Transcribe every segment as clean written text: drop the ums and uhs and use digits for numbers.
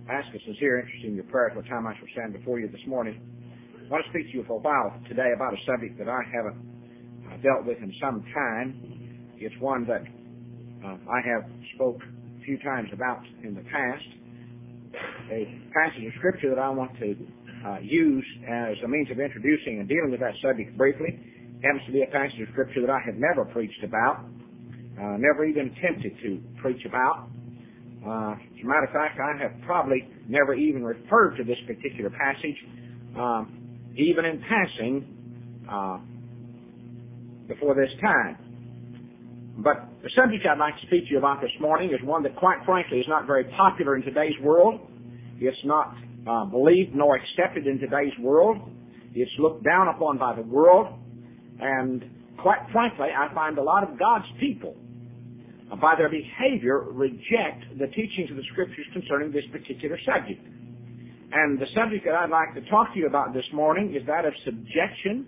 ask a sincere interest in your prayers what time I shall stand before you this morning. I want to speak to you for a while today about a subject that I haven't dealt with in some time. It's one that I have spoke a few times about in the past. A passage of Scripture that I want to use as a means of introducing and dealing with that subject briefly happens to be a passage of Scripture that I have never preached about, never even attempted to preach about. As a matter of fact, I have probably never even referred to this particular passage, even in passing, before this time. But the subject I'd like to speak to you about this morning is one that, quite frankly, is not very popular in today's world. It's not believed nor accepted in today's world. It's looked down upon by the world. And quite frankly, I find a lot of God's people, by their behavior, reject the teachings of the Scriptures concerning this particular subject. And the subject that I'd like to talk to you about this morning is that of subjection.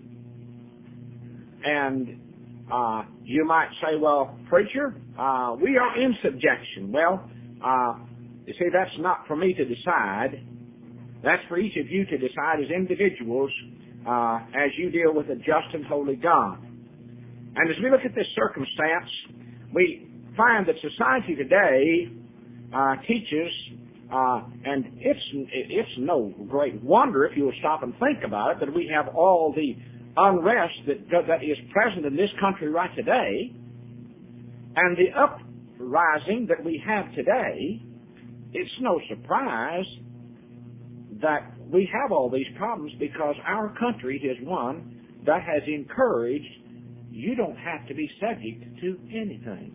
And you might say, well, preacher, we are in subjection. Well, you see, that's not for me to decide. That's for each of you to decide as individuals as you deal with a just and holy God. And as we look at this circumstance, we find that society today teaches, and it's no great wonder if you will stop and think about it, that we have all the unrest that is present in this country right today, and the uprising that we have today. It's no surprise that we have all these problems because our country is one that has encouraged you don't have to be subject to anything.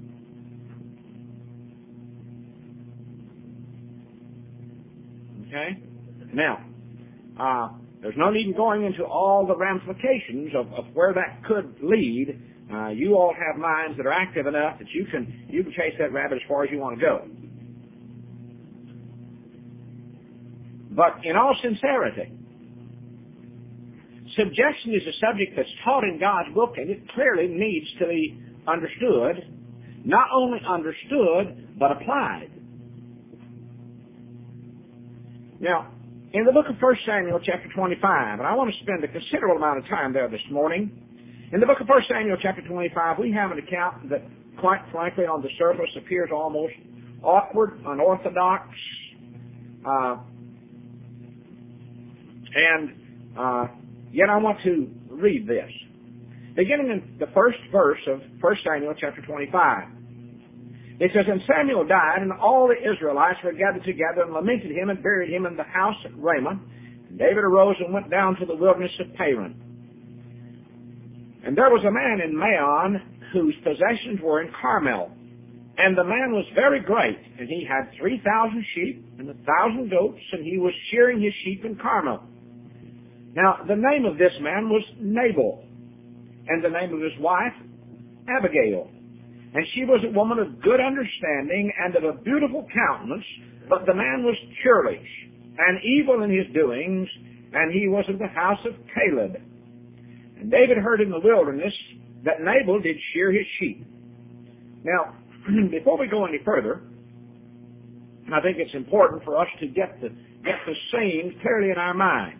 Okay? Now, there's no need in going into all the ramifications of where that could lead. You all have minds that are active enough that you can chase that rabbit as far as you want to go. But in all sincerity, subjection is a subject that's taught in God's book, and it clearly needs to be understood. Not only understood, but applied. Now, in the book of 1 Samuel chapter 25, and I want to spend a considerable amount of time there this morning. In the book of 1 Samuel chapter 25, we have an account that, quite frankly, on the surface appears almost awkward, unorthodox, yet I want to read this. Beginning in the first verse of 1 Samuel chapter 25. It says, "And Samuel died, and all the Israelites were gathered together and lamented him and buried him in the house at Ramah. And David arose and went down to the wilderness of Paran. And there was a man in Maon whose possessions were in Carmel. And the man was very great, and he had 3,000 sheep and 1,000 goats, and he was shearing his sheep in Carmel. Now, the name of this man was Nabal, and the name of his wife, Abigail. And she was a woman of good understanding and of a beautiful countenance, but the man was churlish and evil in his doings, and he was of the house of Caleb. And David heard in the wilderness that Nabal did shear his sheep." Now, before we go any further, I think it's important for us to get the scene clearly in our mind.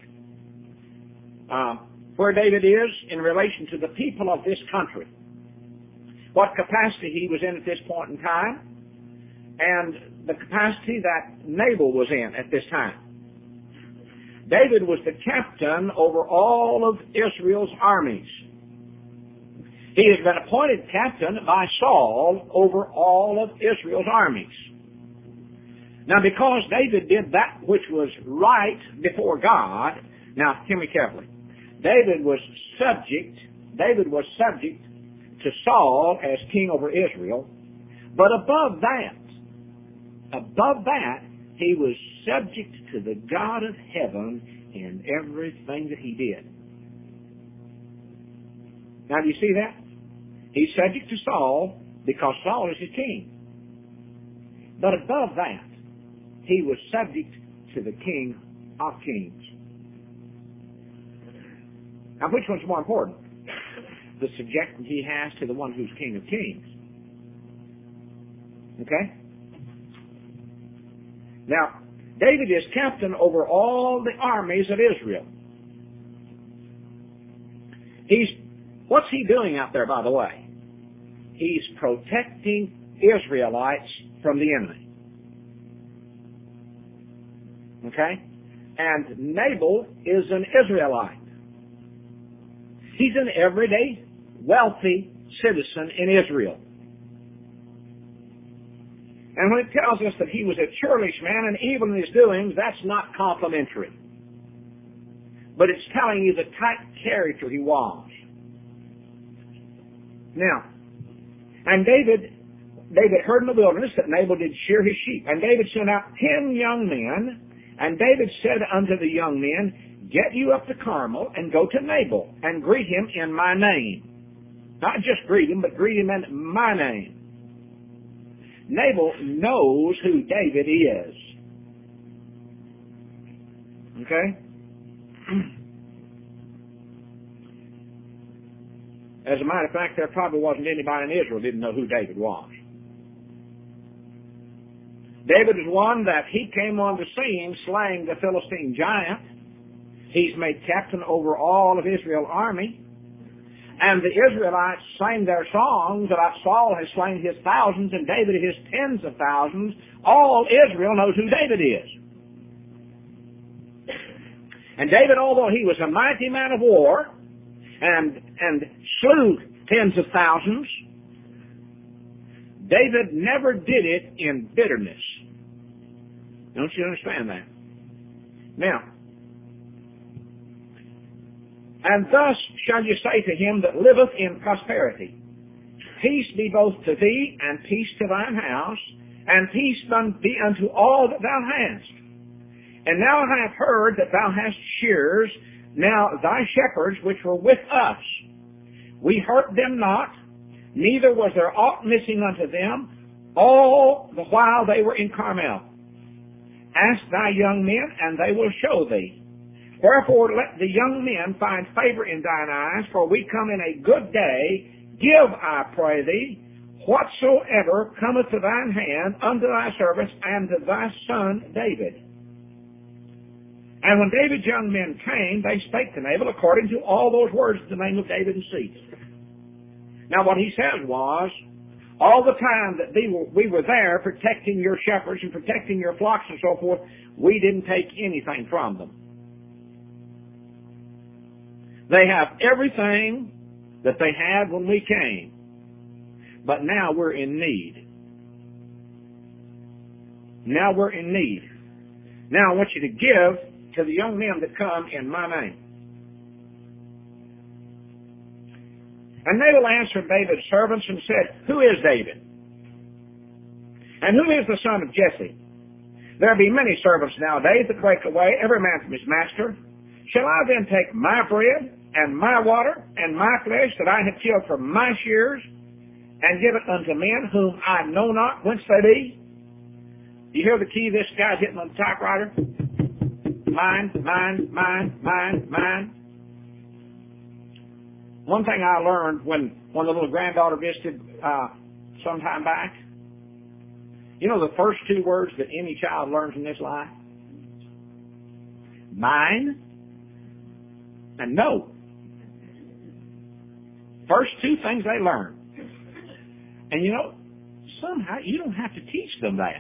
Where David is in relation to the people of this country. What capacity he was in at this point in time, and the capacity that Nabal was in at this time. David was the captain over all of Israel's armies. He has been appointed captain by Saul over all of Israel's armies. Now, because David did that which was right before God, now hear me carefully. David was subject to Saul as king over Israel, but above that, he was subject to the God of heaven in everything that he did. Now, do you see that? He's subject to Saul because Saul is his king. But above that, he was subject to the King of Kings. Now, which one's more important? The subjection he has to the one who's King of Kings. Okay? Now, David is captain over all the armies of Israel. What's he doing out there, by the way? He's protecting Israelites from the enemy. Okay? And Nabal is an Israelite. He's an everyday, wealthy citizen in Israel. And when it tells us that he was a churlish man and evil in his doings, that's not complimentary. But it's telling you the type of character he was. Now, and David heard in the wilderness that Nabal did shear his sheep. And David sent out 10 young men. And David said unto the young men, get you up to Carmel and go to Nabal and greet him in my name. Not just greet him, but greet him in my name. Nabal knows who David is. Okay? As a matter of fact, there probably wasn't anybody in Israel who didn't know who David was. David is one that he came on the scene slaying the Philistine giant. He's made captain over all of Israel's army. And the Israelites sang their songs about Saul has slain his thousands and David his tens of thousands. All Israel knows who David is. And David, although he was a mighty man of war and slew tens of thousands, David never did it in bitterness. Don't you understand that? Now, and thus shall you say to him that liveth in prosperity, peace be both to thee, and peace to thine house, and peace be unto all that thou hast. And now I have heard that thou hast shears, now thy shepherds which were with us. We hurt them not, neither was there aught missing unto them, all the while they were in Carmel. Ask thy young men, and they will show thee. Wherefore let the young men find favor in thine eyes, for we come in a good day. Give, I pray thee, whatsoever cometh to thine hand unto thy servants and to thy son David. And when David's young men came, they spake to Nabal according to all those words in the name of David and ceased. Now what he says was, all the time that we were there protecting your shepherds and protecting your flocks and so forth, we didn't take anything from them. They have everything that they had when we came. But now we're in need. Now we're in need. Now I want you to give to the young men that come in my name. And Nabal answered David's servants and said, who is David? And who is the son of Jesse? There be many servants nowadays that break away, every man from his master. Shall I then take my bread and my water and my flesh that I have killed from my shears and give it unto men whom I know not whence they be? You hear the key this guy's hitting on the typewriter? Mine, mine, mine, mine, mine. One thing I learned when the little granddaughter visited some time back, you know the first two words that any child learns in this life? Mine and no. First two things they learn. And you know, somehow you don't have to teach them that.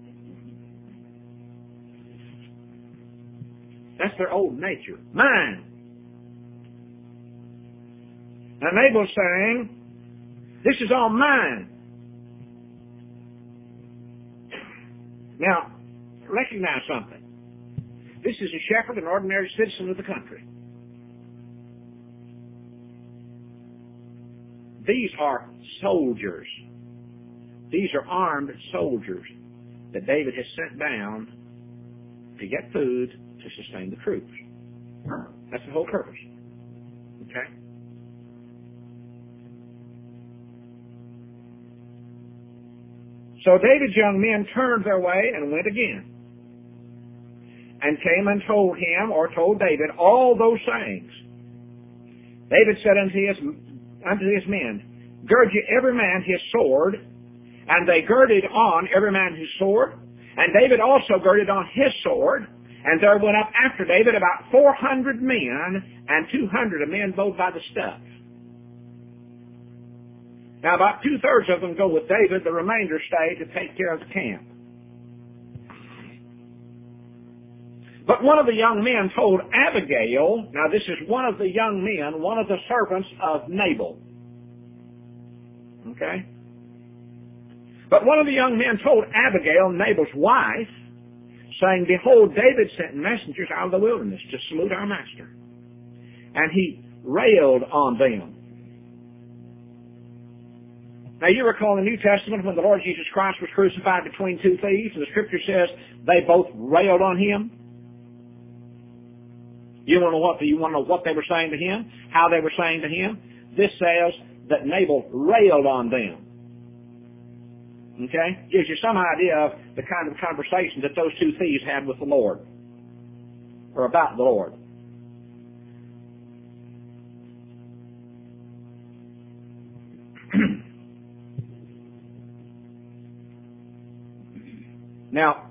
That's their old nature. Mine. And Nabal's saying, this is all mine. Now, recognize something. This is a shepherd, an ordinary citizen of the country. These are soldiers. These are armed soldiers that David has sent down to get food to sustain the troops. That's the whole purpose. Okay? So David's young men turned their way and went again, and came and told him, or told David, all those sayings. David said unto his men, gird ye every man his sword, and they girded on every man his sword, And David also girded on his sword, and there went up after David about 400 men, and 200 of men bowed by the stuff. Now about 2/3 of them go with David, the remainder stay to take care of the camp. But one of the young men told Abigail, now this is one of the young men, one of the servants of Nabal. Okay? But one of the young men told Abigail, Nabal's wife, saying, behold, David sent messengers out of the wilderness to salute our master. And he railed on them. Now you recall in the New Testament when the Lord Jesus Christ was crucified between two thieves, and the Scripture says they both railed on him. You want to know what they were saying to him? How they were saying to him? This says that Nabal railed on them. Okay? Gives you some idea of the kind of conversation that those two thieves had with the Lord. Or about the Lord. Now,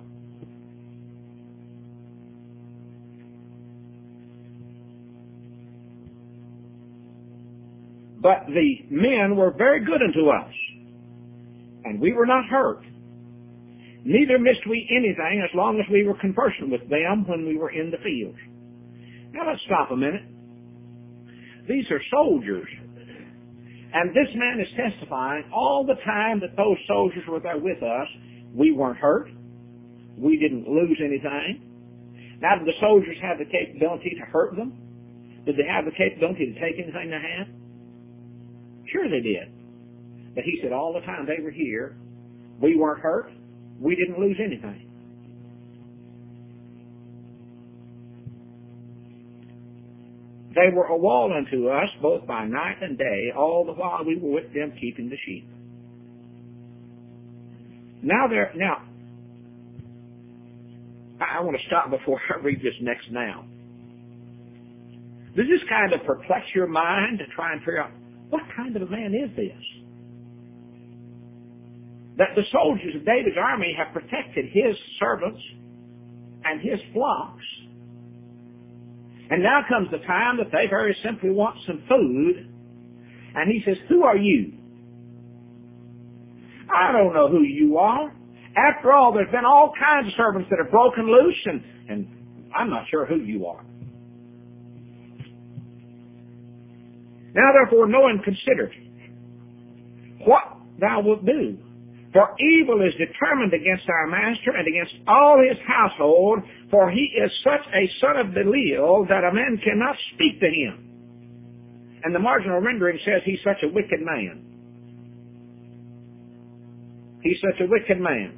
but the men were very good unto us, and we were not hurt. Neither missed we anything as long as we were conversing with them when we were in the fields. Now let's stop a minute. These are soldiers. And this man is testifying all the time that those soldiers were there with us, we weren't hurt. We didn't lose anything. Now, did the soldiers have the capability to hurt them? Did they have the capability to take anything they had? Sure they did. But he said all the time they were here, we weren't hurt. We didn't lose anything. They were a wall unto us both by night and day, all the while we were with them keeping the sheep. Now I want to stop before I read this next now. Does this kind of perplex your mind to try and figure out what kind of a man is this? That the soldiers of David's army have protected his servants and his flocks. And now comes the time that they very simply want some food. And he says, who are you? I don't know who you are. After all, there's been all kinds of servants that have broken loose, and I'm not sure who you are. Now therefore know and consider what thou wilt do. For evil is determined against our master and against all his household, for he is such a son of Belial that a man cannot speak to him. And the marginal rendering says he's such a wicked man. He's such a wicked man.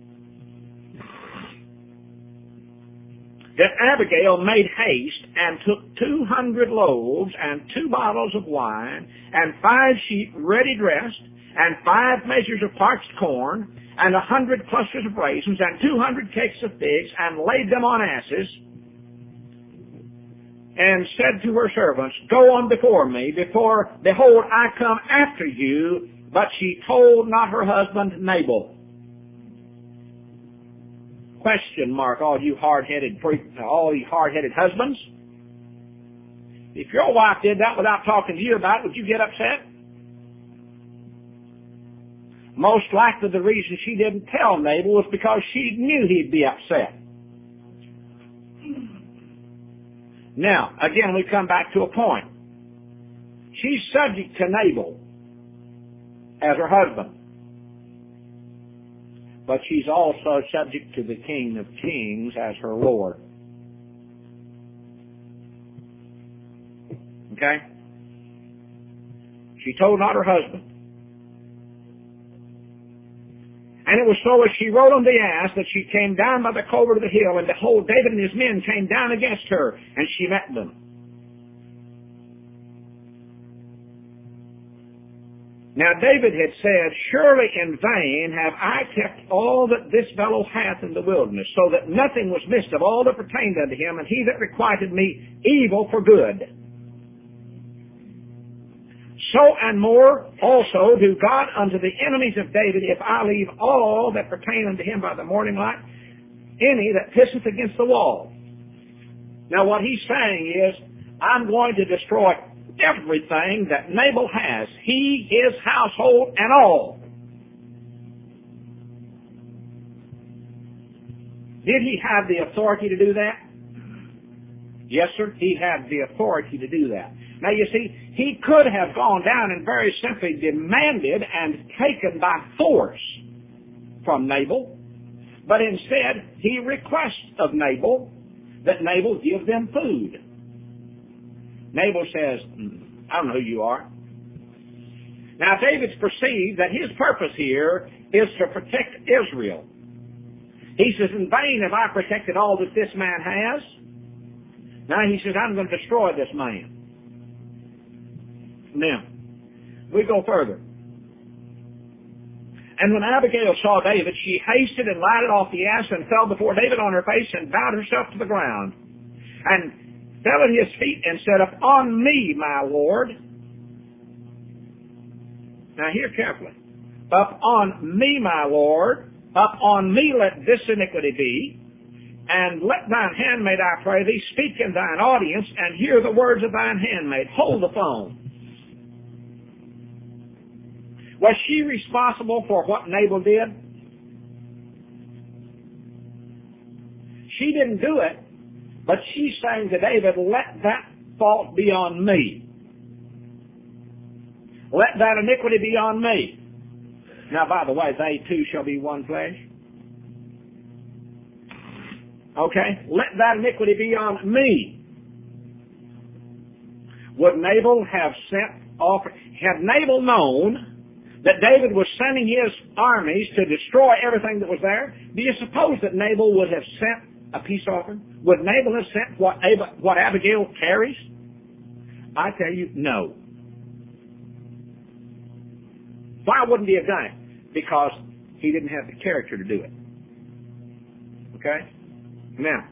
Then Abigail made haste and took 200 loaves and 2 bottles of wine and 5 sheep ready dressed and 5 measures of parched corn and 100 clusters of raisins and 200 cakes of figs and laid them on asses and said to her servants, go on before me, behold, I come after you. But she told not her husband Nabal. Question mark, all you hard-headed husbands. If your wife did that without talking to you about it, would you get upset? Most likely the reason she didn't tell Nabal was because she knew he'd be upset. Now, again, we come back to a point. She's subject to Nabal as her husband. But she's also subject to the King of Kings as her Lord. Okay? She told not her husband. And it was so as she rode on the ass that she came down by the covert of the hill, and behold, David and his men came down against her, and she met them. Now David had said, surely in vain have I kept all that this fellow hath in the wilderness, so that nothing was missed of all that pertained unto him, and he that requited me evil for good. So and more also do God unto the enemies of David, if I leave all that pertain unto him by the morning light, any that pisseth against the wall. Now what he's saying is, I'm going to destroy everything that Nabal has. He, his household, and all. Did he have the authority to do that? Yes, sir. He had the authority to do that. Now, you see, he could have gone down and very simply demanded and taken by force from Nabal, but instead he requests of Nabal that Nabal give them food. Nabal says, I don't know who you are. Now, David's perceived that his purpose here is to protect Israel. He says, in vain have I protected all that this man has. Now he says, I'm going to destroy this man. Now, we go further. And when Abigail saw David, she hasted and lighted off the ass and fell before David on her face and bowed herself to the ground. And fell at his feet and said, Upon me, my Lord. Now hear carefully. Upon me, my Lord. Upon me let this iniquity be. And let thine handmaid, I pray thee, speak in thine audience and hear the words of thine handmaid. Hold the phone. Was she responsible for what Nabal did? She didn't do it, but she's saying to David, let that fault be on me. Let that iniquity be on me. Now, by the way, they two shall be one flesh. Okay? Let that iniquity be on me. Would Nabal have sent off? Had Nabal known that David was sending his armies to destroy everything that was there, do you suppose that Nabal would have sent a peace offering? Would Nabal have sent what Abigail carries? I tell you, no. Why wouldn't he have done it? Because he didn't have the character to do it. Okay? Now,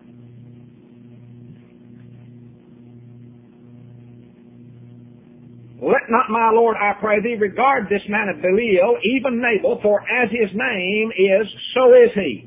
let not my Lord, I pray thee, regard this man of Belial, even Nabal, for as his name is, so is he.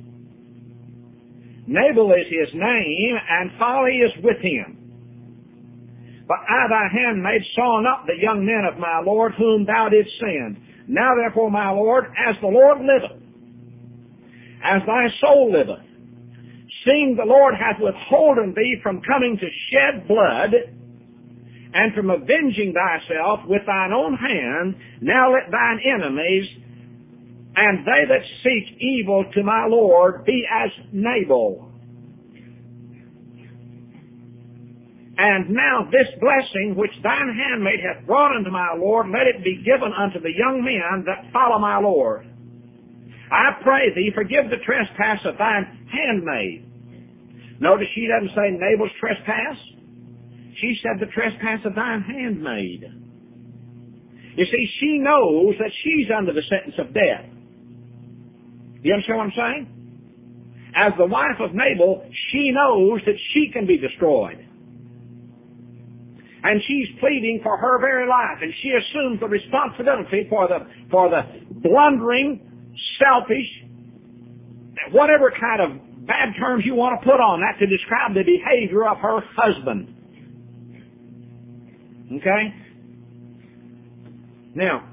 Nabal is his name, and folly is with him. But I, thy handmaid, saw not the young men of my Lord, whom thou didst send. Now therefore, my Lord, as the Lord liveth, as thy soul liveth, seeing the Lord hath withholden thee from coming to shed blood, and from avenging thyself with thine own hand, now let thine enemies and they that seek evil to my Lord be as Nabal. And now this blessing which thine handmaid hath brought unto my Lord, let it be given unto the young men that follow my Lord. I pray thee, forgive the trespass of thine handmaid. Notice she doesn't say Nabal's trespass. She said the trespass of thine handmaid. You see, she knows that she's under the sentence of death. You understand what I'm saying? As the wife of Nabal, she knows that she can be destroyed. And she's pleading for her very life, and she assumes the responsibility for the blundering, selfish, whatever kind of bad terms you want to put on that to describe the behavior of her husband. Okay? Now,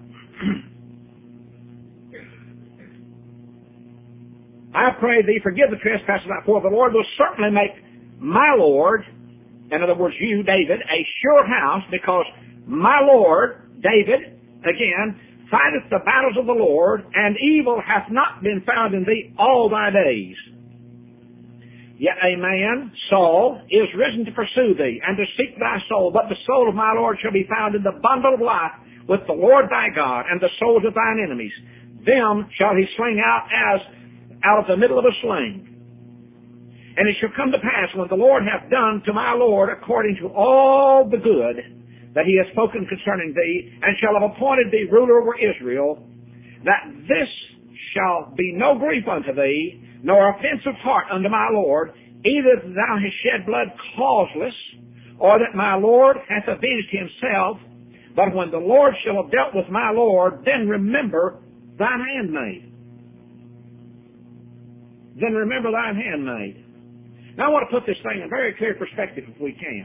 I pray thee, forgive the trespasses of thy, for the Lord will certainly make my Lord, in other words, you, David, a sure house, because my Lord, David, again, fighteth the battles of the Lord, and evil hath not been found in thee all thy days. Yet a man, Saul, is risen to pursue thee, and to seek thy soul, but the soul of my Lord shall be found in the bundle of life with the Lord thy God, and the souls of thine enemies. Them shall he sling out as out of the middle of a sling. And it shall come to pass, when the Lord hath done to my Lord according to all the good that he hath spoken concerning thee, and shall have appointed thee ruler over Israel, that this shall be no grief unto thee, nor offense of heart unto my Lord, either that thou hast shed blood causeless, or that my Lord hath avenged himself. But when the Lord shall have dealt with my Lord, then remember thine handmaid. then remember thine handmaid. Now I want to put this thing in very clear perspective if we can.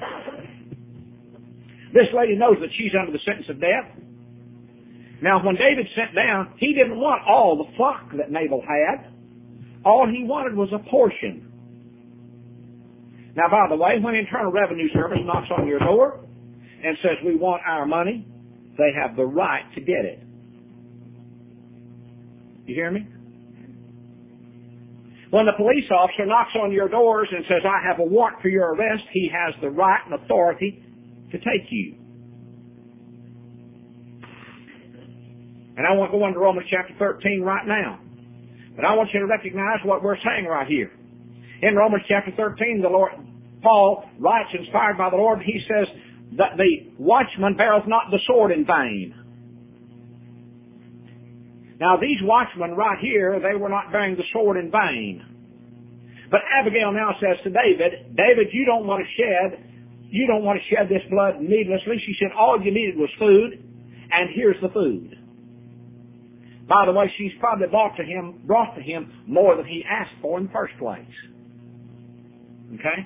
This lady knows that she's under the sentence of death. Now when David sent down, he didn't want all the flock that Nabal had. All he wanted was a portion. Now by the way, when Internal Revenue Service knocks on your door and says we want our money, they have the right to get it. You hear me? When the police officer knocks on your doors and says, I have a warrant for your arrest, he has the right and authority to take you. And I want to go into Romans chapter 13 right now. But I want you to recognize what we're saying right here. In Romans chapter 13, Paul writes, inspired by the Lord, he says that the watchman beareth not the sword in vain. Now these watchmen right here, they were not bearing the sword in vain. But Abigail now says to David, David, you don't want to shed this blood needlessly. She said all you needed was food, and here's the food. By the way, she's probably brought to him more than he asked for in the first place. Okay?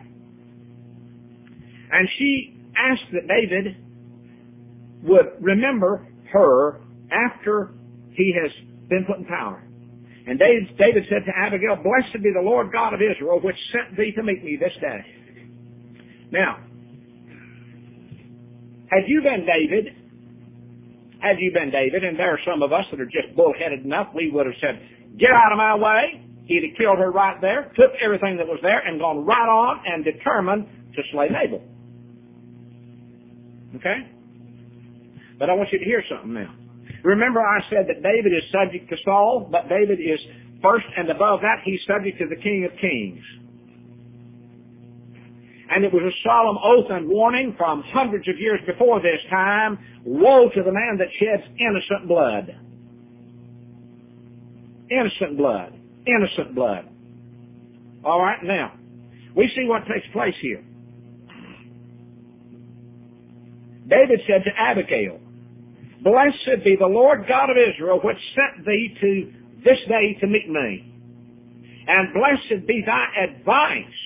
And she asked that David would remember her after he has been put in power. And David said to Abigail, Blessed be the Lord God of Israel, which sent thee to meet me this day. Now, had you been David, and there are some of us that are just bullheaded enough, we would have said, get out of my way. He'd have killed her right there, took everything that was there, and gone right on and determined to slay Nabal. Okay? But I want you to hear something now. Remember I said that David is subject to Saul, but David is first and above that, he's subject to the King of Kings. And it was a solemn oath and warning from hundreds of years before this time, woe to the man that sheds innocent blood. Innocent blood. Innocent blood. All right, now, we see what takes place here. David said to Abigail, Blessed be the Lord God of Israel, which sent thee to this day to meet me. And blessed be thy advice.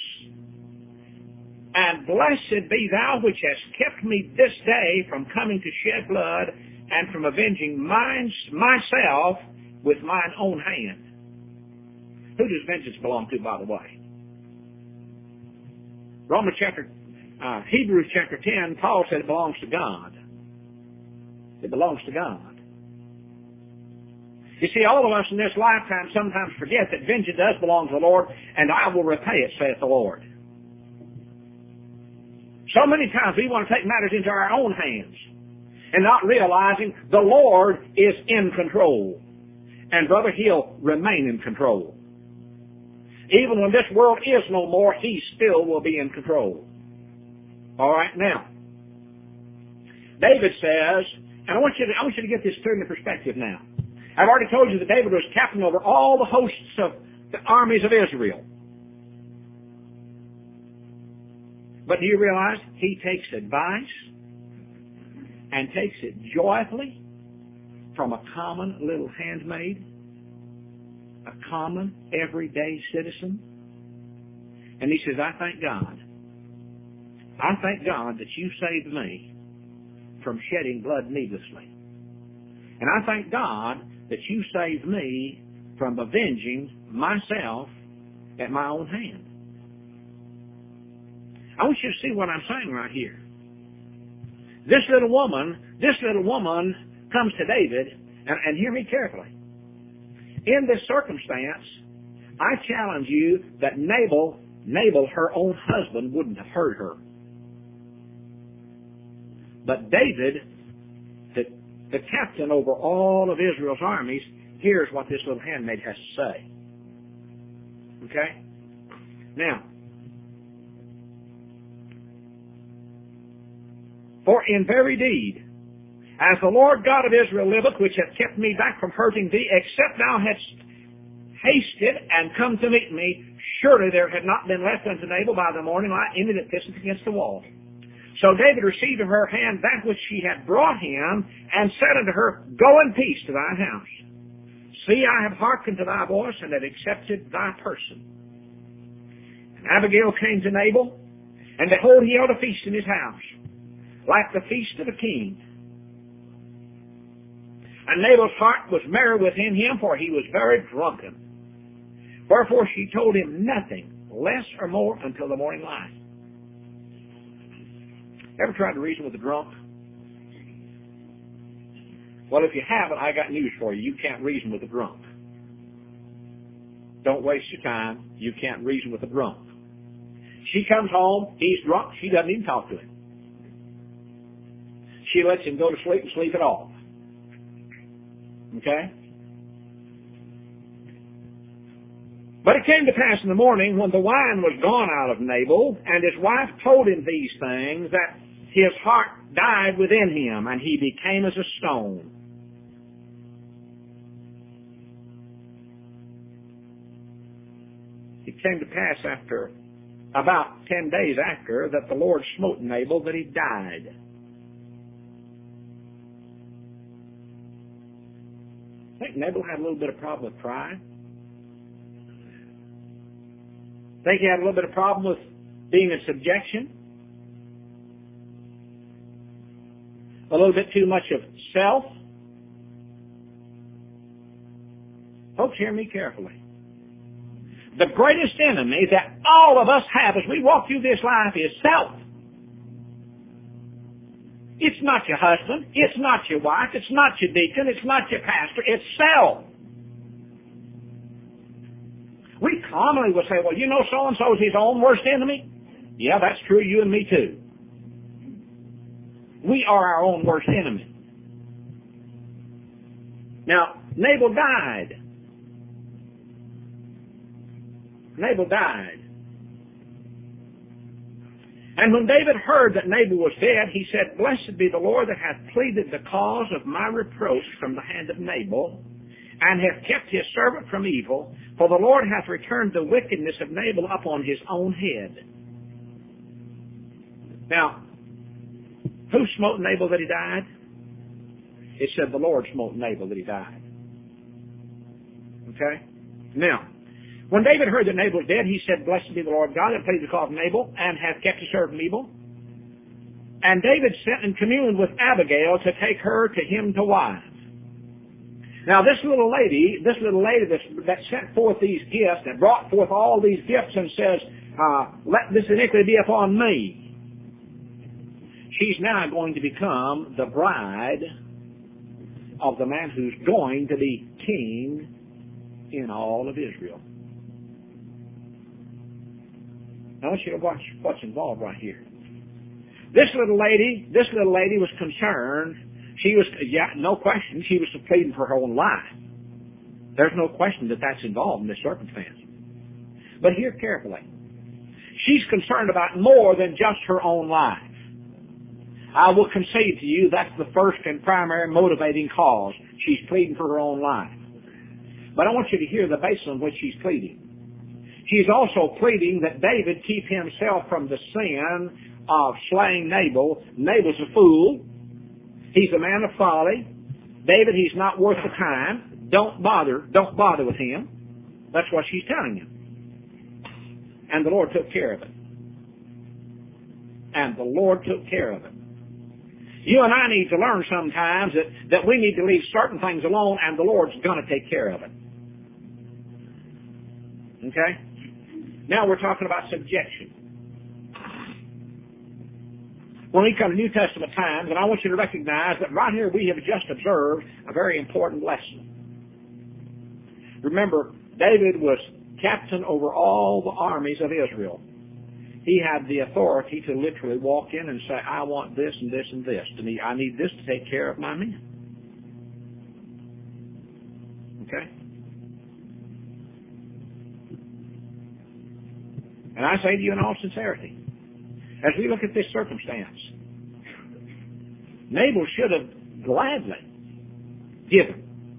And blessed be thou which hast kept me this day from coming to shed blood and from avenging myself with mine own hand. Who does vengeance belong to, by the way? Hebrews chapter 10, Paul said it belongs to God. It belongs to God. You see, all of us in this lifetime sometimes forget that vengeance does belong to the Lord, and I will repay it, saith the Lord. So many times we want to take matters into our own hands and not realizing the Lord is in control. And brother, He'll remain in control. Even when this world is no more, He still will be in control. All right, now, David says, and I want you to get this clear in perspective now. I've already told you that David was captain over all the hosts of the armies of Israel. But do you realize he takes advice and takes it joyfully from a common little handmaid, a common everyday citizen? And he says, I thank God. I thank God that you saved me from shedding blood needlessly. And I thank God that you saved me from avenging myself at my own hand. I want you to see what I'm saying right here. This little woman comes to David, and hear me carefully. In this circumstance, I challenge you that Nabal, her own husband, wouldn't have hurt her. But David, the captain over all of Israel's armies, here's what this little handmaid has to say. Okay? Now, for in very deed, as the Lord God of Israel liveth, which hath kept me back from hurting thee, except thou hadst hasted and come to meet me, surely there had not been left unto Nabal by the morning light any that pisseth against the wall. So David received of her hand that which she had brought him, and said unto her, Go in peace to thine house. See, I have hearkened to thy voice, and have accepted thy person. And Abigail came to Nabal, and behold, he held a feast in his house, like the feast of a king. And Nabal's heart was merry within him, for he was very drunken. Wherefore she told him nothing, less or more, until the morning light. Ever tried to reason with a drunk? Well, if you haven't, I got news for you. You can't reason with a drunk. Don't waste your time. You can't reason with a drunk. She comes home, he's drunk, she doesn't even talk to him. She lets him go to sleep and sleep it off. Okay? But it came to pass in the morning, when the wine was gone out of Nabal, and his wife told him these things, that his heart died within him, and he became as a stone. It came to pass after about 10 days after that the Lord smote Nabal, that he died. I think Nabal had a little bit of problem with pride. I think he had a little bit of problem with being in subjection. A little bit too much of self. Folks, hear me carefully. The greatest enemy that all of us have as we walk through this life is self. It's not your husband. It's not your wife. It's not your deacon. It's not your pastor. It's self. We commonly will say, well, you know, so-and-so is his own worst enemy. Yeah, that's true. You and me too. We are our own worst enemy. Now, Nabal died. Nabal died. And when David heard that Nabal was dead, he said, Blessed be the Lord that hath pleaded the cause of my reproach from the hand of Nabal, and hath kept his servant from evil, for the Lord hath returned the wickedness of Nabal upon his own head. Now, who smote Nabal that he died? It said the Lord smote Nabal that he died. Okay? Now, when David heard that Nabal was dead, he said, Blessed be the Lord God that pleaded the cause of Nabal, and hath kept his servant from evil. And David sent and communed with Abigail to take her to him to wife. Now this little lady that sent forth these gifts, that brought forth all these gifts and says, let this iniquity be upon me. She's now going to become the bride of the man who's going to be king in all of Israel. Now I want you to watch what's involved right here. This little lady was concerned. She was, no question, she was pleading for her own life. There's no question that that's involved in this circumstance. But hear carefully. She's concerned about more than just her own life. I will concede to you that's the first and primary motivating cause. She's pleading for her own life. But I want you to hear the basis on which she's pleading. She's also pleading that David keep himself from the sin of slaying Nabal. Nabal's a fool. He's a man of folly. David, he's not worth the time. Don't bother with him. That's what she's telling him. And the Lord took care of it. And the Lord took care of it. You and I need to learn sometimes that we need to leave certain things alone, and the Lord's going to take care of it. Okay? Now we're talking about subjection. When we come to New Testament times, and I want you to recognize that right here we have just observed a very important lesson. Remember, David was captain over all the armies of Israel. He had the authority to literally walk in and say, I want this and this and this. I need this to take care of my men. Okay? And I say to you in all sincerity, as we look at this circumstance, Nabal should have gladly given.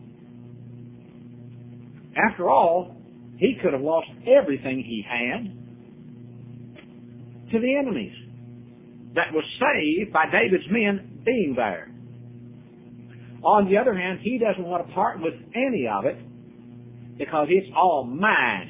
After all, he could have lost everything he had to the enemies that was saved by David's men being there. On the other hand, he doesn't want to part with any of it because it's all mine.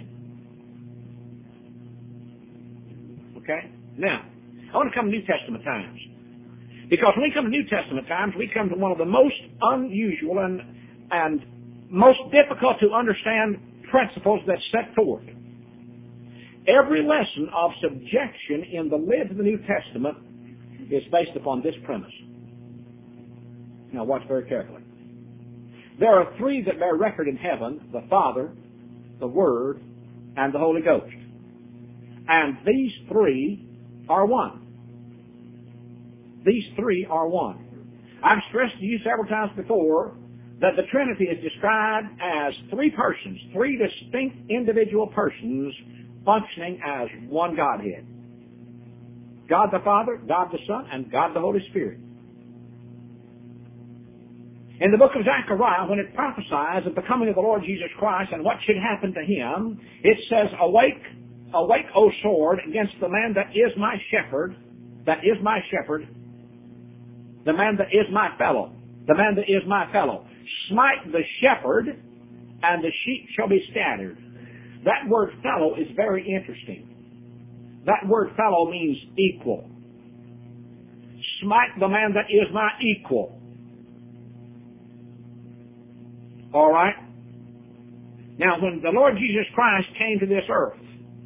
Okay? Now, I want to come to New Testament times. Because when we come to New Testament times, we come to one of the most unusual and most difficult to understand principles that's set forth. Every lesson of subjection in the lids of the New Testament is based upon this premise. Now watch very carefully. There are three that bear record in heaven: the Father, the Word, and the Holy Ghost. And these three are one. These three are one. I've stressed to you several times before that the Trinity is described as three persons, three distinct individual persons functioning as one Godhead. God the Father, God the Son, and God the Holy Spirit. In the book of Zechariah, when it prophesies of the coming of the Lord Jesus Christ and what should happen to Him, it says, "Awake, awake, O sword, against the man that is my shepherd, the man that is my fellow, the man that is my fellow. Smite the shepherd, and the sheep shall be scattered." That word fellow is very interesting. That word fellow means equal. Smite the man that is my equal. All right? Now, when the Lord Jesus Christ came to this earth,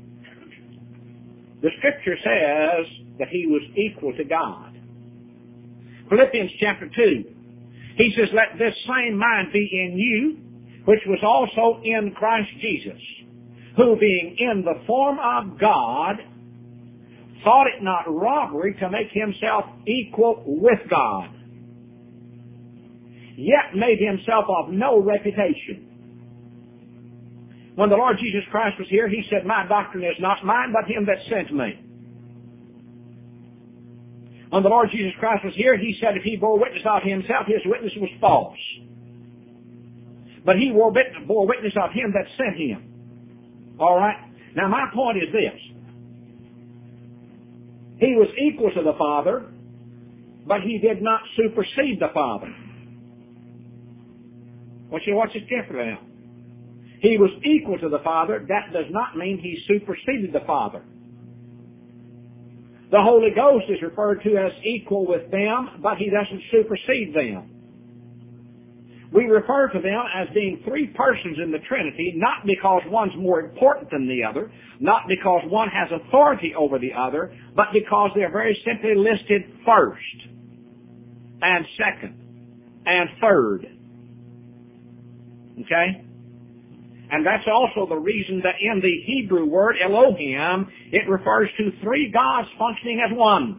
the Scripture says that He was equal to God. Philippians chapter 2, He says, "Let this same mind be in you, which was also in Christ Jesus, who being in the form of God, thought it not robbery to make Himself equal with God, yet made Himself of no reputation." When the Lord Jesus Christ was here, He said, "My doctrine is not mine, but Him that sent me." When the Lord Jesus Christ was here, He said if He bore witness of Himself, His witness was false. But He bore witness of Him that sent Him. All right? Now my point is this. He was equal to the Father, but He did not supersede the Father. I want you to watch this carefully now. He was equal to the Father. That does not mean He superseded the Father. The Holy Ghost is referred to as equal with them, but He doesn't supersede them. We refer to them as being three persons in the Trinity, not because one's more important than the other, not because one has authority over the other, but because they're very simply listed first, and second, and third. Okay? And that's also the reason that in the Hebrew word Elohim, it refers to three gods functioning as one.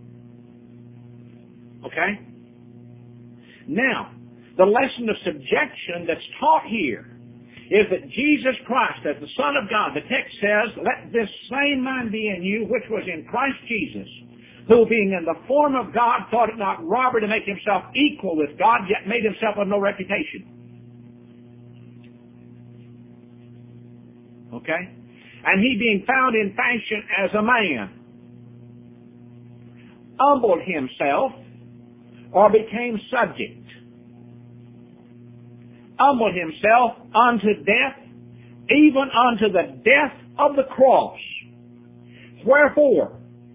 Okay? Now, the lesson of subjection that's taught here is that Jesus Christ, as the Son of God, the text says, "Let this same mind be in you, which was in Christ Jesus, who being in the form of God, thought it not robbery to make Himself equal with God, yet made Himself of no reputation." Okay? "And He being found in fashion as a man, humbled Himself," or became subject. "Humbled Himself unto death, even unto the death of the cross. Wherefore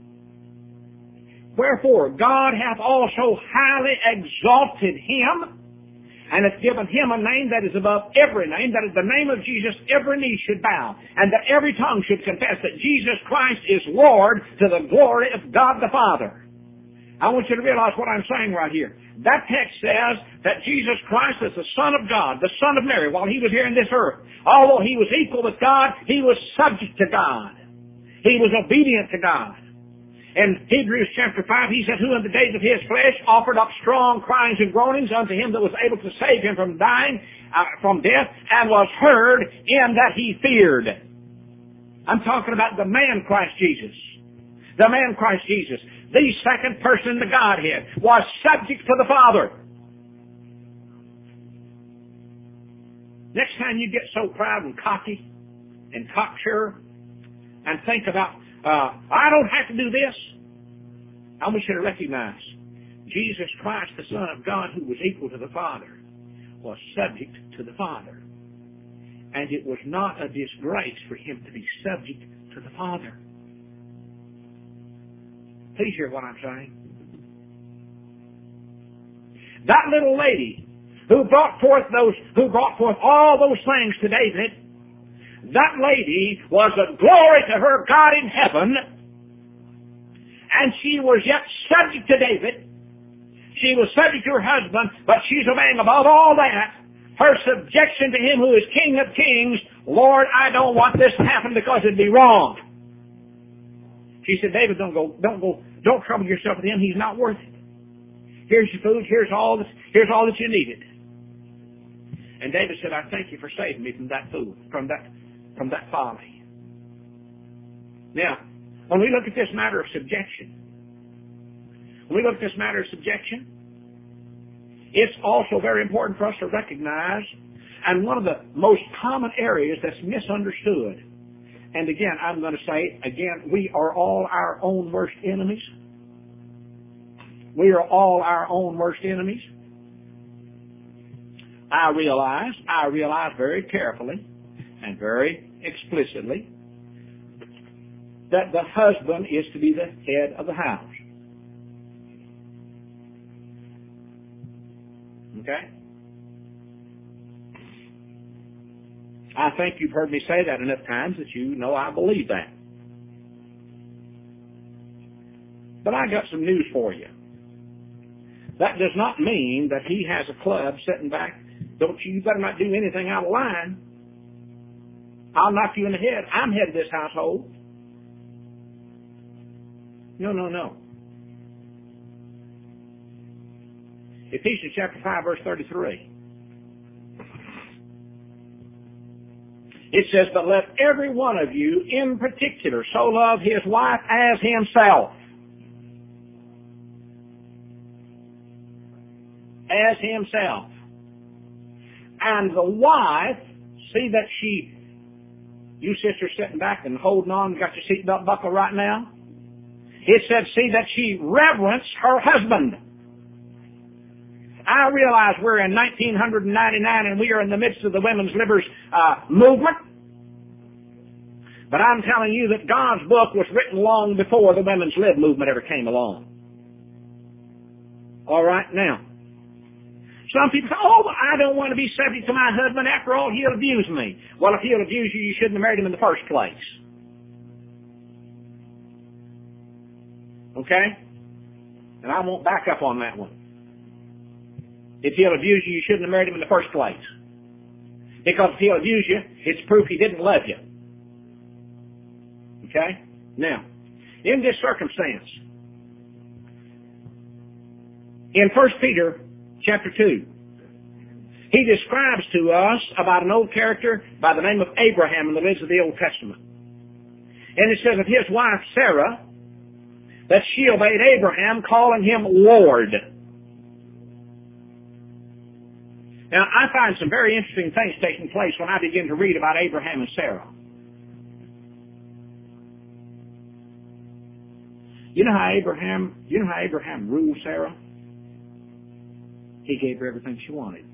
God hath also highly exalted Him, and hath given Him a name that is above every name, that at the name of Jesus every knee should bow, and that every tongue should confess that Jesus Christ is Lord, to the glory of God the Father." I want you to realize what I'm saying right here. That text says that Jesus Christ is the Son of God, the Son of Mary, while He was here in this earth. Although He was equal with God, He was subject to God. He was obedient to God. In Hebrews chapter 5, He said, "Who in the days of His flesh offered up strong cryings and groanings unto Him that was able to save Him from dying, from death, and was heard in that He feared." I'm talking about the man Christ Jesus. The man Christ Jesus, the second person in the Godhead, was subject to the Father. Next time you get so proud and cocky and cocksure and think about, I don't have to do this, I want you to recognize Jesus Christ, the Son of God, who was equal to the Father, was subject to the Father. And it was not a disgrace for him to be subject to the father. Please hear what I'm saying. That little lady who brought forth all those things to David, that lady was a glory to her God in heaven, and she was yet subject to David. She was subject to her husband, but she's obeying above all that her subjection to him who is King of Kings. Lord, I don't want this to happen because it'd be wrong. She said, David, don't trouble yourself with him. He's not worth it. Here's your food. Here's all that you needed. And David said, I thank you for saving me from that food, from that folly. Now, when we look at this matter of subjection, it's also very important for us to recognize, and one of the most common areas that's misunderstood. And again, I'm going to say, we are all our own worst enemies. We are all our own worst enemies. I realize very carefully and very explicitly that the husband is to be the head of the house. Okay? I think you've heard me say that enough times that you know I believe that. But I got some news for you. That does not mean that he has a club sitting back. You better not do anything out of line. I'll knock you in the head. I'm head of this household. No. Ephesians chapter 5, verse 33. It says, but let every one of you in particular so love his wife as himself. As himself. And the wife, see that you sisters sitting back and holding on, got your seatbelt buckle right now? It said, see that she reverence her husband. I realize we're in 1999 and we are in the midst of the women's liberty movement. But I'm telling you that God's book was written long before the women's lib movement ever came along. All right, now. Some people say, I don't want to be subject to my husband. After all, he'll abuse me. Well, if he'll abuse you, you shouldn't have married him in the first place. Okay? And I won't back up on that one. If he'll abuse you, you shouldn't have married him in the first place. Because if he'll abuse you, it's proof he didn't love you. Okay? Now, in this circumstance, in 1 Peter chapter 2, he describes to us about an old character by the name of Abraham in the lives of the Old Testament. And it says of his wife Sarah that she obeyed Abraham, calling him Lord. Now, I find some very interesting things taking place when I begin to read about Abraham and Sarah. You know how Abraham ruled Sarah? He gave her everything she wanted.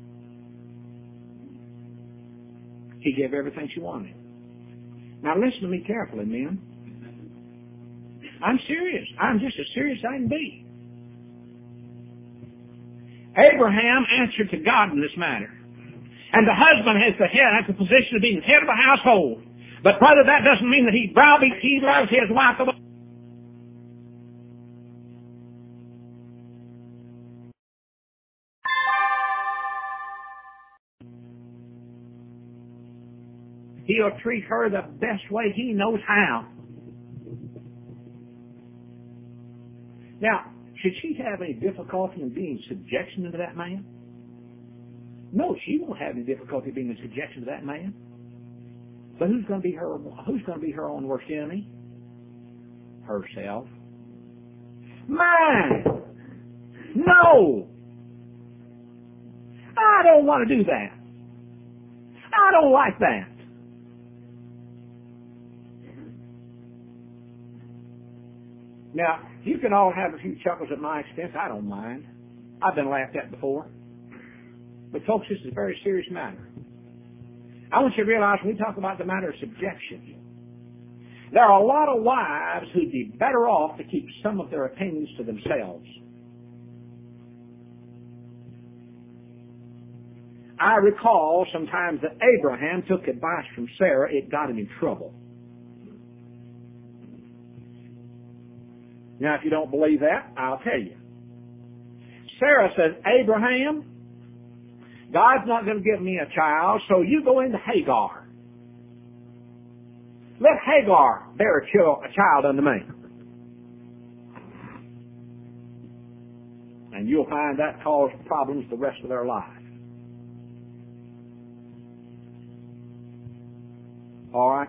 He gave her everything she wanted. Now listen to me carefully, men. I'm serious. I'm just as serious as I can be. Abraham answered to God in this matter. And the husband has the position of being head of the household. But brother, that doesn't mean that he loves his wife the way. He'll treat her the best way he knows how. Now, should she have any difficulty in being in subjection to that man? No, she won't have any difficulty being in subjection to that man. But who's going to be her own worst enemy? Herself. Mine. No. I don't want to do that. I don't like that. Now, you can all have a few chuckles at my expense. I don't mind. I've been laughed at before. But folks, this is a very serious matter. I want you to realize when we talk about the matter of subjection, there are a lot of wives who'd be better off to keep some of their opinions to themselves. I recall sometimes that Abraham took advice from Sarah. It got him in trouble. Now, if you don't believe that, I'll tell you. Sarah says, Abraham, God's not going to give me a child, so you go into Hagar. Let Hagar bear a child unto me. And you'll find that caused problems the rest of their life. All right?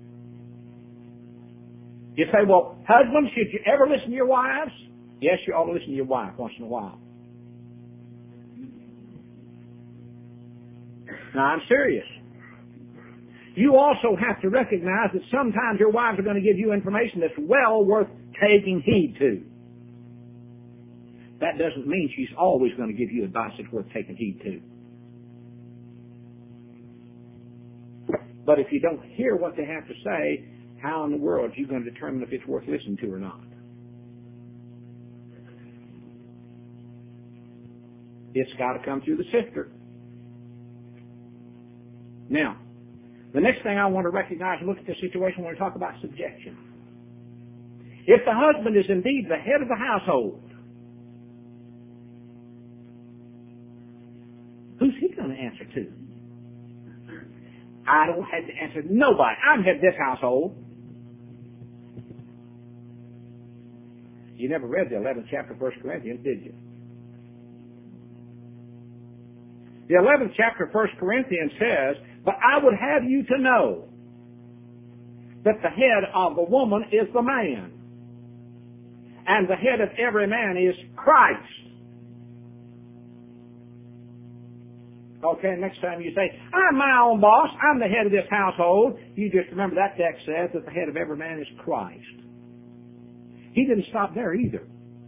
You say, well, husbands, should you ever listen to your wives? Yes, you ought to listen to your wife once in a while. Now, I'm serious. You also have to recognize that sometimes your wives are going to give you information that's well worth taking heed to. That doesn't mean she's always going to give you advice that's worth taking heed to. But if you don't hear what they have to say, how in the world are you going to determine if it's worth listening to or not? It's got to come through the sifter. Now, the next thing I want to recognize and look at the situation when we talk about subjection. If the husband is indeed the head of the household, who's he going to answer to? I don't have to answer to nobody. I'm head of this household. You never read the 11th chapter of 1 Corinthians, did you? The 11th chapter of 1 Corinthians says, but I would have you to know that the head of the woman is the man, and the head of every man is Christ. Okay, next time you say, I'm my own boss, I'm the head of this household, you just remember that text says that the head of every man is Christ. He didn't stop there either.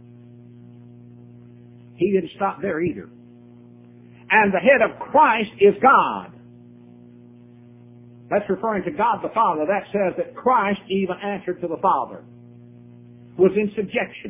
He didn't stop there either. And the head of Christ is God. That's referring to God the Father. That says that Christ even answered to the Father. Was in subjection.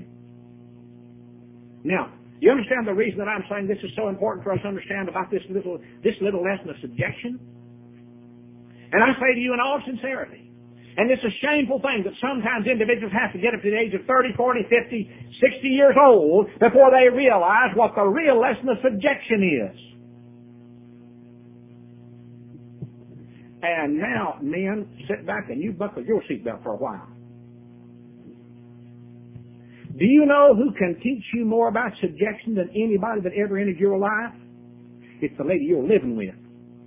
Now, you understand the reason that I'm saying this is so important for us to understand about this little lesson of subjection? And I say to you in all sincerity, and it's a shameful thing that sometimes individuals have to get up to the age of 30, 40, 50, 60 years old before they realize what the real lesson of subjection is. And now, men, sit back and you buckle your seatbelt for a while. Do you know who can teach you more about subjection than anybody that ever entered your life? It's the lady you're living with.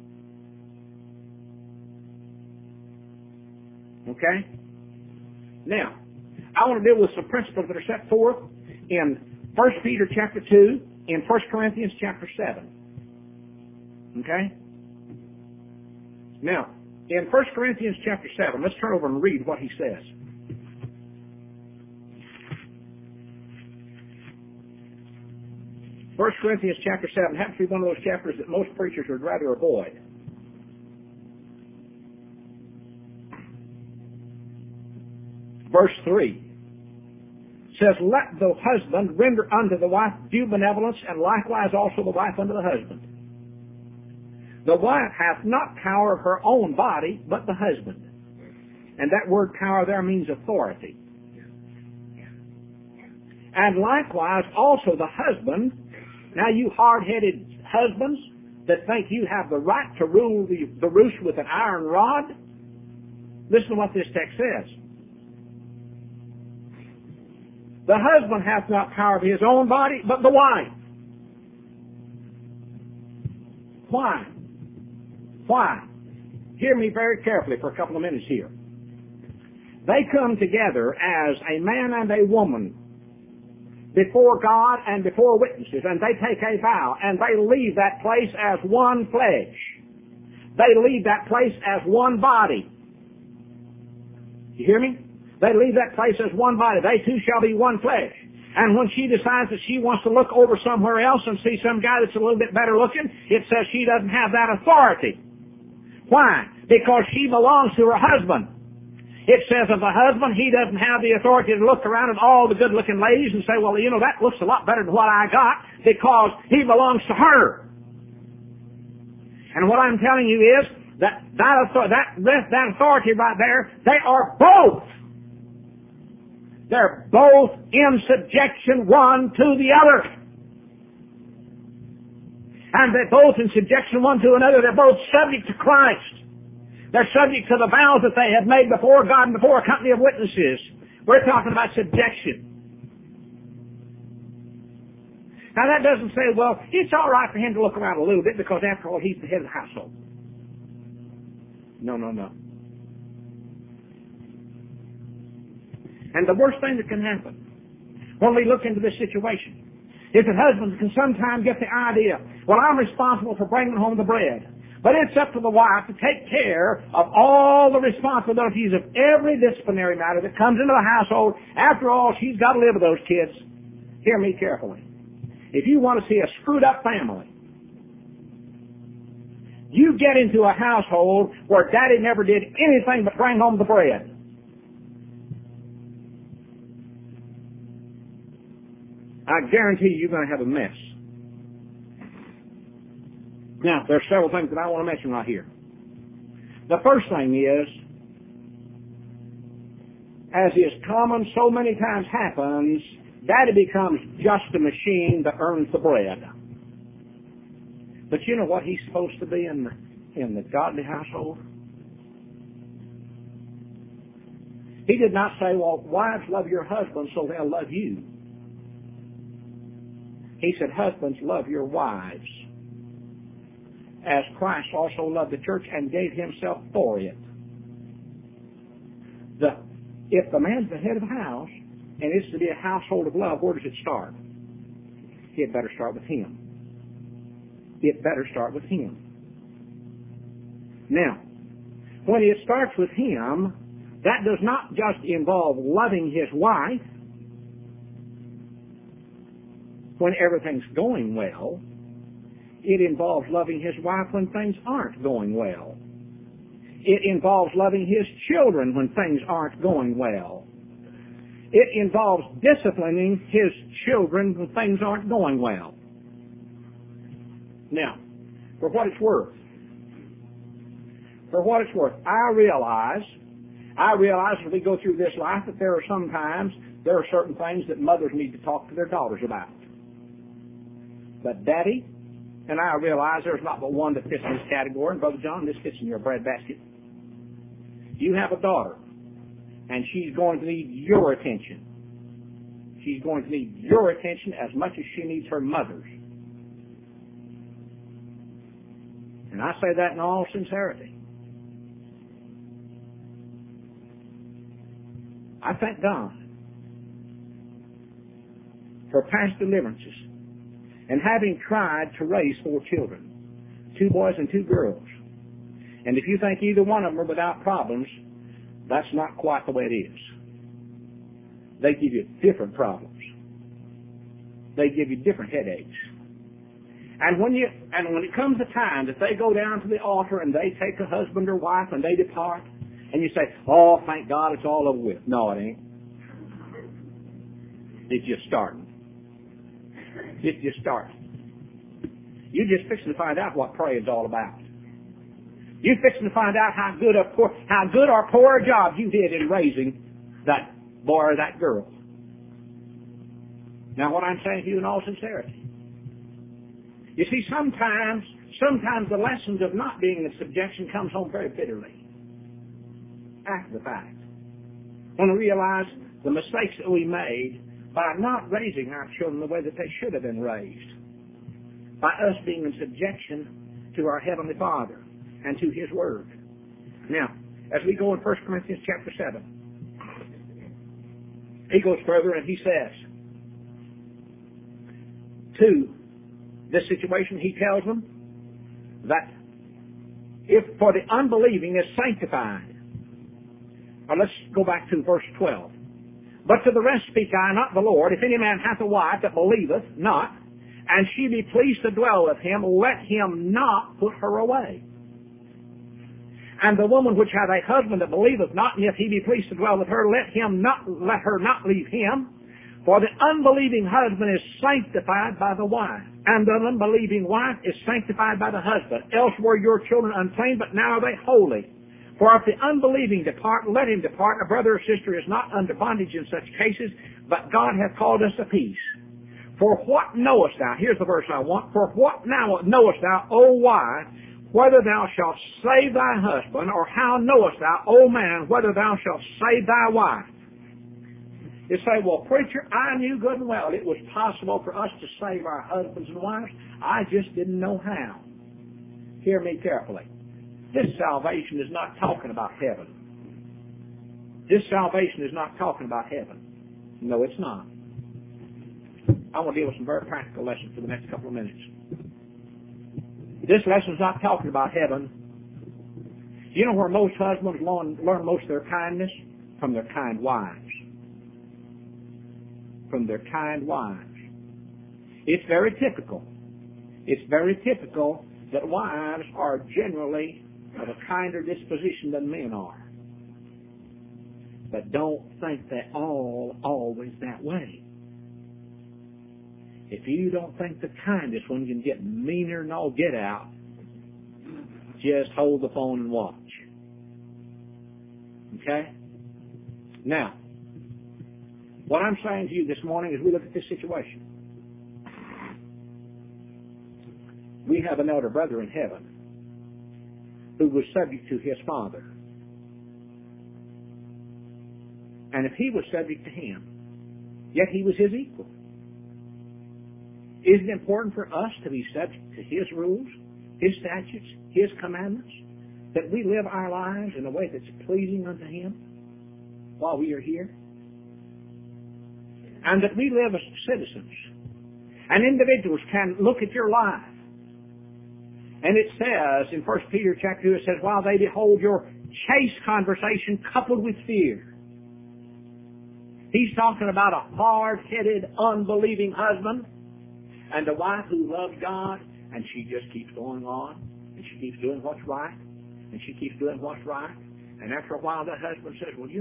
Okay? Now, I want to deal with some principles that are set forth in 1 Peter chapter 2, in 1 Corinthians chapter 7. Okay? Now, in 1 Corinthians chapter 7, let's turn over and read what he says. First Corinthians chapter 7 happens to be one of those chapters that most preachers would rather avoid. Verse 3 says, let the husband render unto the wife due benevolence, and likewise also the wife unto the husband. The wife hath not power of her own body, but the husband. And that word power there means authority. And likewise also the husband. Now you hard-headed husbands that think you have the right to rule the roost with an iron rod, listen to what this text says. The husband hath not power of his own body, but the wife. Why? Why? Hear me very carefully for a couple of minutes here. They come together as a man and a woman before God and before witnesses, and they take a vow, and they leave that place as one flesh. They leave that place as one body. You hear me? They leave that place as one body. They two shall be one flesh. And when she decides that she wants to look over somewhere else and see some guy that's a little bit better looking, it says she doesn't have that authority Why? Because she belongs to her husband. It says of the husband, he doesn't have the authority to look around at all the good-looking ladies and say, well, you know, that looks a lot better than what I got, because he belongs to her. And what I'm telling you is that authority right there, they are both. They're both in subjection one to the other. And they're both in subjection one to another. They're both subject to Christ. They're subject to the vows that they have made before God and before a company of witnesses. We're talking about subjection. Now that doesn't say, well, it's all right for him to look around a little bit because after all, he's the head of the household. No. And the worst thing that can happen when we look into this situation is that husbands can sometimes get the idea, well, I'm responsible for bringing home the bread. But it's up to the wife to take care of all the responsibilities of every disciplinary matter that comes into the household. After all, she's got to live with those kids. Hear me carefully. If you want to see a screwed up family, you get into a household where daddy never did anything but bring home the bread. I guarantee you're going to have a mess. Now, there's several things that I want to mention right here. The first thing is, as is common so many times happens, daddy becomes just a machine that earns the bread. But you know what he's supposed to be in the godly household? He did not say, well, wives, love your husbands so they'll love you. He said, husbands, love your wives, as Christ also loved the church and gave himself for it. If the man's the head of the house, and it's to be a household of love, where does it start? It better start with him. It better start with him. Now, when it starts with him, that does not just involve loving his wife when everything's going well. It involves loving his wife when things aren't going well. It involves loving his children when things aren't going well. It involves disciplining his children when things aren't going well. Now, for what it's worth, I realize as we go through this life that there are certain things that mothers need to talk to their daughters about. But Daddy and I realize there's not but one that fits in this category, and Brother John, this fits in your breadbasket. You have a daughter, and she's going to need your attention. She's going to need your attention as much as she needs her mother's. And I say that in all sincerity. I thank God for past deliverances and having tried to raise 4 children, 2 boys and 2 girls. And if you think either one of them are without problems, that's not quite the way it is. They give you different problems. They give you different headaches. And when it comes a time that they go down to the altar and they take a husband or wife and they depart, and you say, oh, thank God it's all over with. No, it ain't. It's just starting. It's just starting. You're just fixing to find out what praying's all about. You're fixing to find out how good or poor a job you did in raising that boy or that girl. Now, what I'm saying to you in all sincerity, you see, sometimes the lessons of not being in subjection comes home very bitterly after the fact, when we realize the mistakes that we made by not raising our children the way that they should have been raised, by us being in subjection to our Heavenly Father and to His Word. Now, as we go in 1 Corinthians chapter 7, he goes further and he says, to this situation, he tells them that if for the unbelieving is sanctified. Now let's go back to verse 12. But to the rest speak I, not the Lord. If any man hath a wife that believeth not, and she be pleased to dwell with him, let him not put her away. And the woman which hath a husband that believeth not, and yet he be pleased to dwell with her, let her not leave him. For the unbelieving husband is sanctified by the wife, and the unbelieving wife is sanctified by the husband. Else were your children unclean, but now are they holy. For if the unbelieving depart, let him depart. A brother or sister is not under bondage in such cases, but God hath called us to peace. For what knowest thou? Here's the verse I want. For what now knowest thou, O wife, whether thou shalt save thy husband, or how knowest thou, O man, whether thou shalt save thy wife? You say, well, preacher, I knew good and well it was possible for us to save our husbands and wives. I just didn't know how. Hear me carefully. This salvation is not talking about heaven. This salvation is not talking about heaven. No, it's not. I want to deal with some very practical lessons for the next couple of minutes. This lesson is not talking about heaven. You know where most husbands learn most of their kindness? From their kind wives. From their kind wives. It's very typical. It's very typical that wives are generally of a kinder disposition than men are. But don't think they're always that way. If you don't think the kindest one can get meaner than all get out, just hold the phone and watch. Okay? Now, what I'm saying to you this morning is we look at this situation. We have an elder brother in heaven who was subject to his father. And if he was subject to him, yet he was his equal. Is it important for us to be subject to his rules, his statutes, his commandments, that we live our lives in a way that's pleasing unto him while we are here? And that we live as citizens. And individuals can look at your life. And it says in 1 Peter chapter 2, it says, while they behold your chaste conversation coupled with fear. He's talking about a hard-headed, unbelieving husband and a wife who loves God, and she just keeps going on, and she keeps doing what's right, and she keeps doing what's right. And after a while, that husband says, well,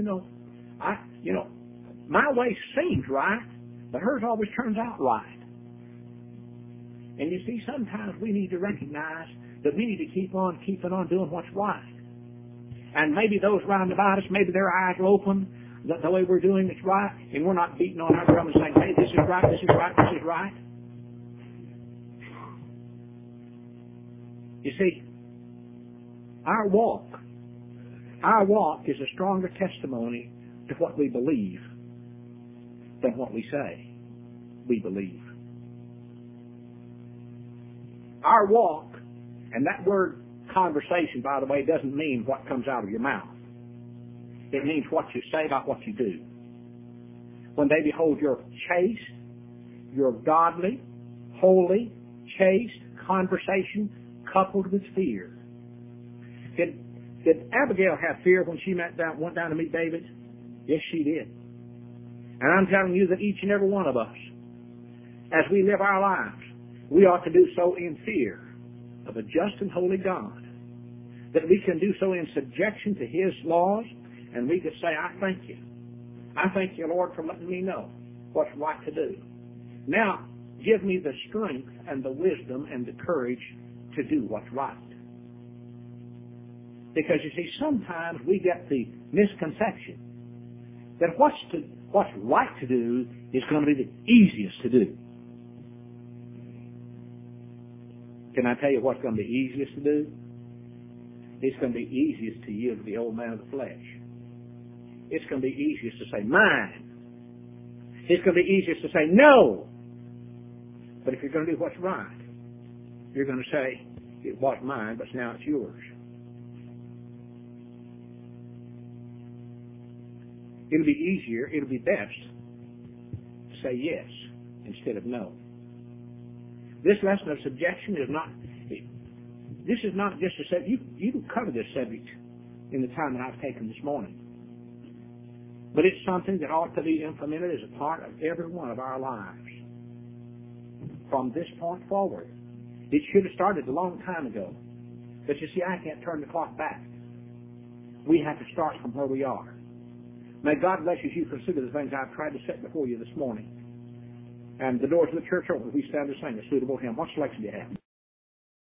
my way seems right, but hers always turns out right. And you see, sometimes we need to recognize that we need to keep on keeping on doing what's right. And maybe those round about us, maybe their eyes will open that the way we're doing is right, and we're not beating on our drum and saying, hey, this is right, this is right, this is right. You see, our walk is a stronger testimony to what we believe than what we say we believe. Our walk, and that word conversation, by the way, doesn't mean what comes out of your mouth. It means what you say about what you do. When they behold your chaste, your godly, holy, chaste conversation coupled with fear. Did Abigail have fear when she went down to meet David? Yes, she did. And I'm telling you that each and every one of us, as we live our lives, we ought to do so in fear of a just and holy God. That we can do so in subjection to his laws, and we could say, I thank you. I thank you, Lord, for letting me know what's right to do. Now, give me the strength and the wisdom and the courage to do what's right. Because you see, sometimes we get the misconception that what's right to do is going to be the easiest to do. Can I tell you what's going to be easiest to do? It's going to be easiest to yield to the old man of the flesh. It's going to be easiest to say, mine. It's going to be easiest to say, no. But if you're going to do what's right, you're going to say, it was mine, but now it's yours. It'll be easier, it'll be best to say yes instead of no. This lesson of subjection is not just a subject. You can cover this subject in the time that I've taken this morning. But it's something that ought to be implemented as a part of every one of our lives. From this point forward. It should have started a long time ago. But you see, I can't turn the clock back. We have to start from where we are. May God bless you as you consider the things I've tried to set before you this morning. And the doors of the church are open. We stand to sing a suitable hymn. What selection do you have?